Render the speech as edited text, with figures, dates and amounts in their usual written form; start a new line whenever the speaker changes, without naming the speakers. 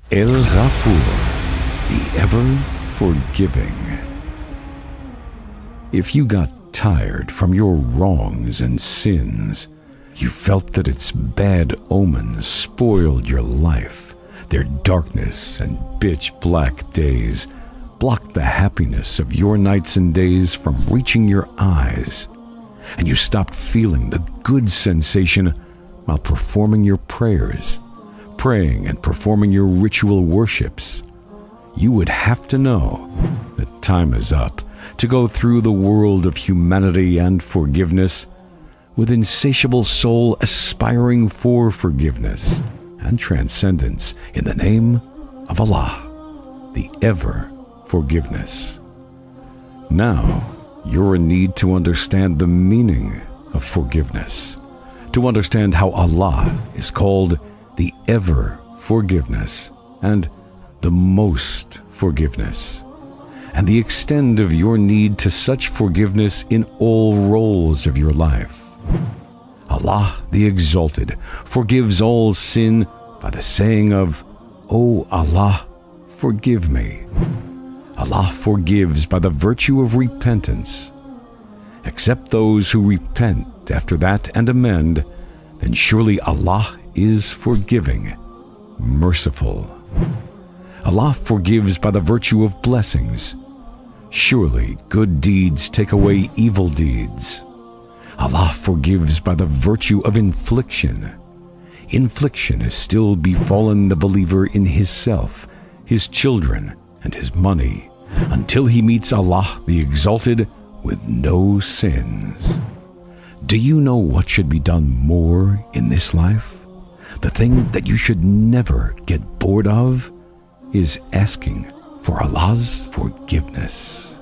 El Ghafur, the ever-forgiving. If you got tired from your wrongs and sins, you felt that its bad omens spoiled your life, their darkness and pitch-black days blocked the happiness of your nights and days from reaching your eyes, and you stopped feeling the good sensation while performing your prayers, praying and performing your ritual worships, you would have to know that time is up to go through the world of humanity and forgiveness with insatiable soul aspiring for forgiveness and transcendence in the name of Allah, the ever-forgiveness. Now, you're in need to understand the meaning of forgiveness, to understand how Allah is called the ever-forgiveness and the most forgiveness, and the extent of your need to such forgiveness in all roles of your life. Allah the Exalted forgives all sin by the saying of, "O Allah, forgive me." Allah forgives by the virtue of repentance. Except those who repent after that and amend, then surely Allah is forgiving, merciful. Allah forgives by the virtue of blessings. Surely good deeds take away evil deeds. Allah forgives by the virtue of infliction. Infliction is still befallen the believer in his self, his children, and his money, until he meets Allah the Exalted with no sins. Do you know what should be done more in this life? The thing that you should never get bored of is asking for Allah's forgiveness.